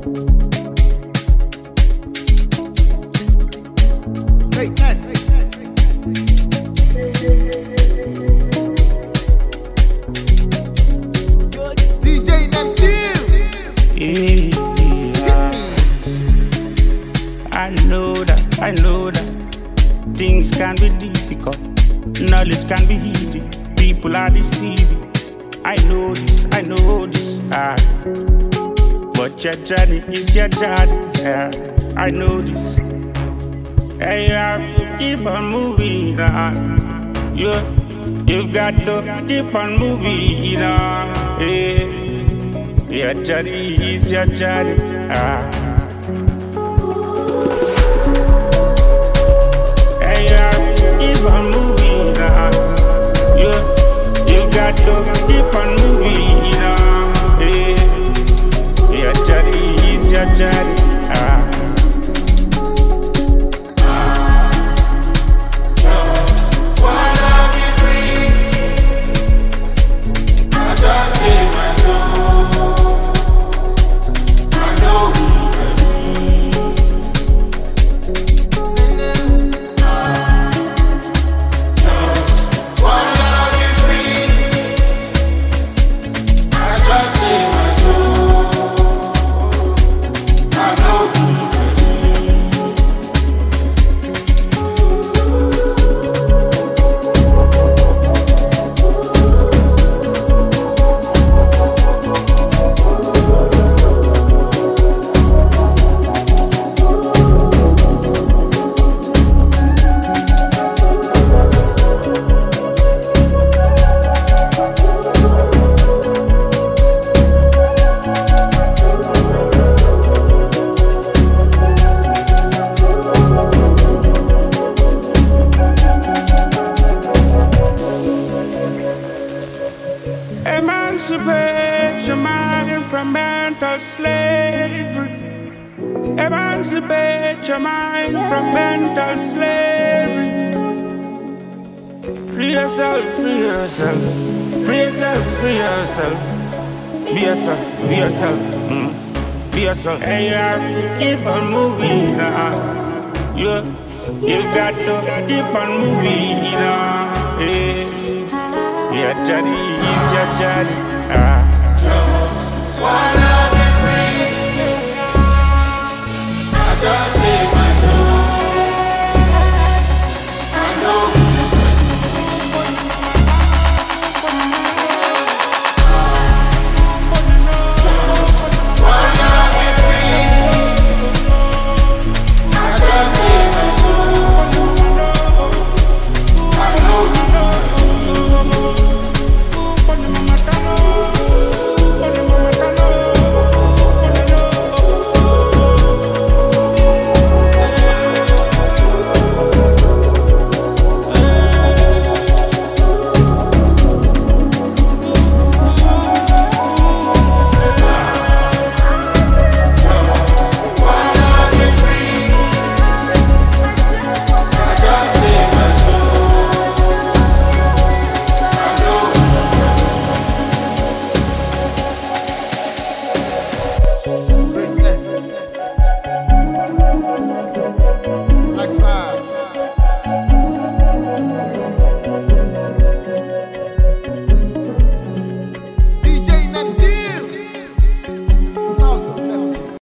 Hey, nice. DJ Neptune. Yeah. I know that things can be difficult, knowledge can be hidden, people are deceiving. I know this, but your journey is your journey. I know this. Hey, you have to keep on moving on. You've got to keep on moving on. Your journey is your journey. Hey, you have to keep on moving on. You've got to keep on moving on. Your journey is your journey. Emancipate your mind from mental slavery. Emancipate your mind from mental slavery. Free yourself, free yourself. Free yourself, free yourself. Be yourself, be yourself. Be yourself. And you have to keep on moving on. You've got to keep on moving on. Your journey is your journey. Just one.